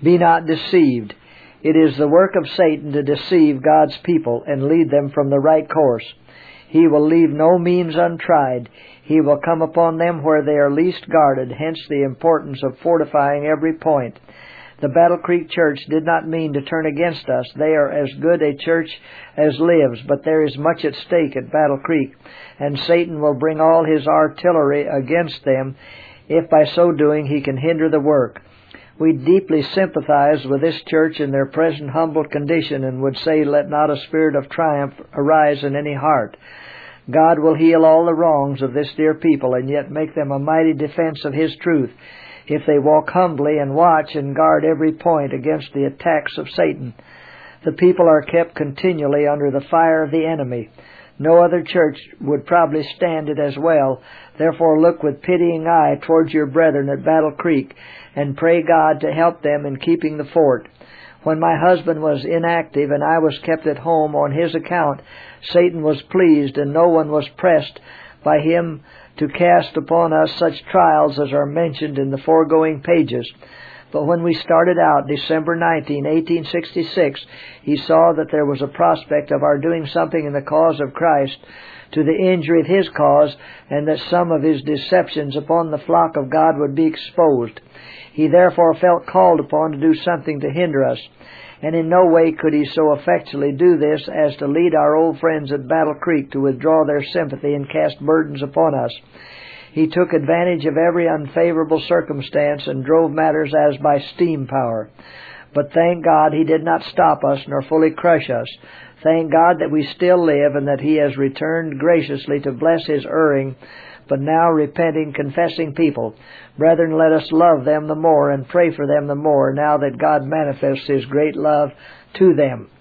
Be not deceived. It is the work of Satan to deceive God's people and lead them from the right course. He will leave no means untried. He will come upon them where they are least guarded, hence the importance of fortifying every point. The Battle Creek Church did not mean to turn against us. They are as good a church as lives, but there is much at stake at Battle Creek, and Satan will bring all his artillery against them if by so doing he can hinder the work. We deeply sympathize with this church in their present humble condition and would say, let not a spirit of triumph arise in any heart. God will heal all the wrongs of this dear people and yet make them a mighty defense of His truth if they walk humbly and watch and guard every point against the attacks of Satan. The people are kept continually under the fire of the enemy. No other church would probably stand it as well. Therefore look with pitying eye towards your brethren at Battle Creek and pray God to help them in keeping the fort. When my husband was inactive and I was kept at home on his account, Satan was pleased and no one was pressed by him to cast upon us such trials as are mentioned in the foregoing pages. But when we started out, December 19, 1866, he saw that there was a prospect of our doing something in the cause of Christ to the injury of His cause, and that some of his deceptions upon the flock of God would be exposed. He therefore felt called upon to do something to hinder us, and in no way could he so effectually do this as to lead our old friends at Battle Creek to withdraw their sympathy and cast burdens upon us. He took advantage of every unfavorable circumstance and drove matters as by steam power. But thank God he did not stop us nor fully crush us. Thank God that we still live and that He has returned graciously to bless His erring, but now repenting, confessing people. Brethren, let us love them the more and pray for them the more now that God manifests His great love to them.